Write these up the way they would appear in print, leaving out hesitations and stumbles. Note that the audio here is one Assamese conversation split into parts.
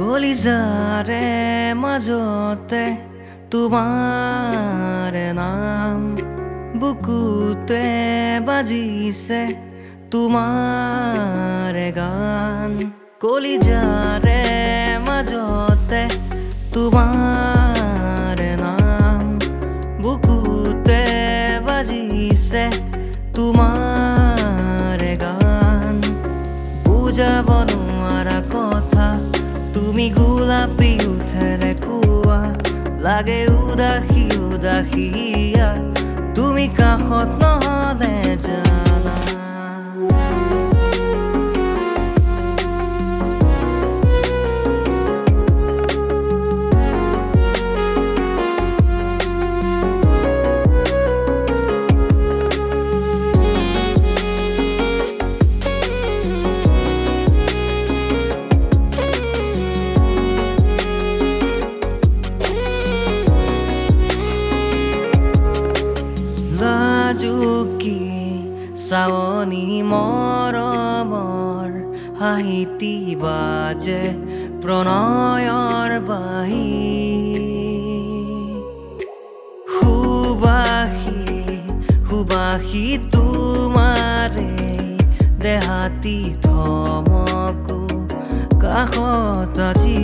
কলিজাৰে মাজতে তোমাৰ নাম বুকুতে বাজিছে তোমাৰ গান কলিজাৰে মাজতে তোমাৰ নাম বুকুতে বাজিছে তোমাৰ গান বুজাব নোৱাৰা কথা তুমি গোলাপী উঠেৰে কোৱা লাগে উদাসী উদাসীয়া তুমি কাষত নহলে জানা জুকি চাৱনী মৰমৰ হাঁহিতি বাজে প্ৰণয়ৰ বাহি সুবাসী সুবাসী তোমাৰে দেহাতি থমকো কাষত আজি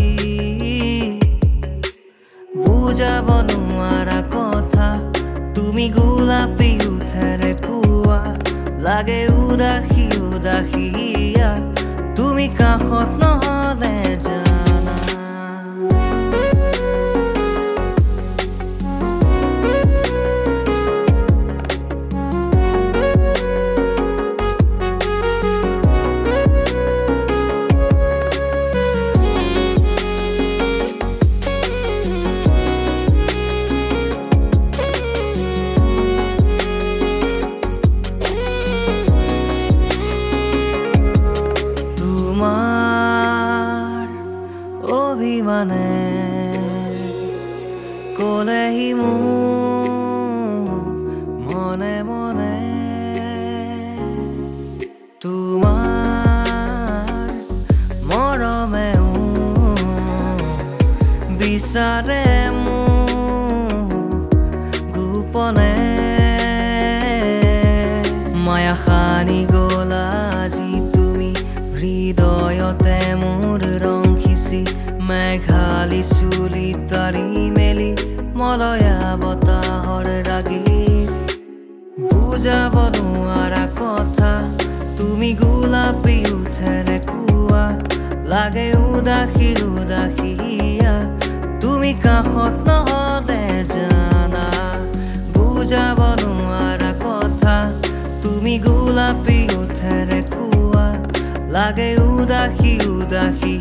বুজাব নোৱাৰা কথা তুমি গোলাপী উঠেৰে কোৱা লাগে উদাসী উদাসীয়া তুমি কাষত নহলে জানা অভিমানে কলেহি মোক মনে মনে তোমাৰ মৰমে বিচাৰে মোক গোপনে মায়া খানি গলা আজি তুমি হৃদয়তে মোৰ ৰং মেঘালী চুলি তাৰি মেলি মলয়া বতাহৰ ৰাগী বুজাব নোৱাৰা কথা তুমি গোলাপী উঠেৰে কোৱা লাগে উদাসী উদাসীয়া তুমি কাষত নহলে জানা বুজাব নোৱাৰা কথা তুমি গোলাপী উঠেৰে কোৱা লাগে উদাসী উদাসী